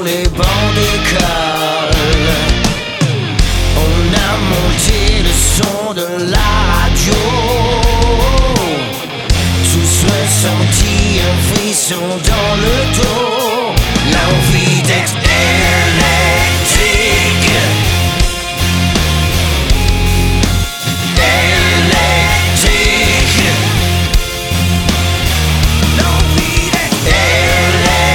les bancs d'école. On a monté le son de la